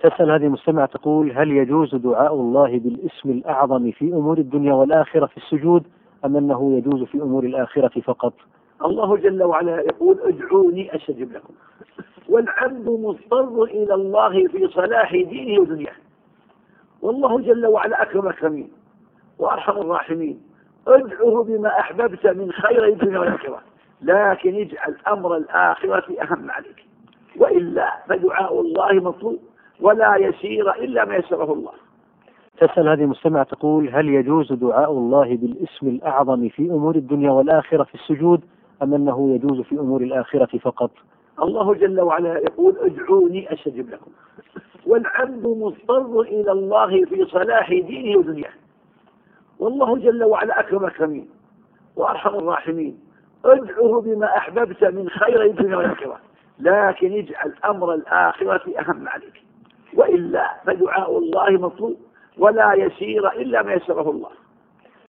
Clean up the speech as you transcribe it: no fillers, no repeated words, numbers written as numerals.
تسأل هذه المستمعة تقول: هل يجوز دعاء الله بالاسم الأعظم في أمور الدنيا والآخرة في السجود، أم أنه يجوز في أمور الآخرة فقط؟ الله جل وعلا يقول: ادعوني أستجب لكم. والعبد مضطر إلى الله في صلاح دينه ودنياه، والله جل وعلا أكرم الأكرمين وأرحم الراحمين. ادعه بما أحببت من خير الدنيا والآخرة، لكن اجعل أمر الآخرة أهم عليك، وإلا فدعاء الله مطلوب ولا يسير إلا ما يسره الله. تسأل هذه المستمعة تقول: هل يجوز دعاء الله بالاسم الأعظم في أمور الدنيا والآخرة في السجود، أم أنه يجوز في أمور الآخرة فقط؟ الله جل وعلا يقول: ادعوني أستجب لكم. والعبد مضطر إلى الله في صلاح دينه ودنياه، والله جل وعلا أكرم الأكرمين وأرحم الراحمين. ادعه بما أحببت من خير الدنيا والآخرة، لكن اجعل أمر الآخرة أهم عليك، وإلا فدعاء الله مطلوب ولا يسير إلا ما يسره الله.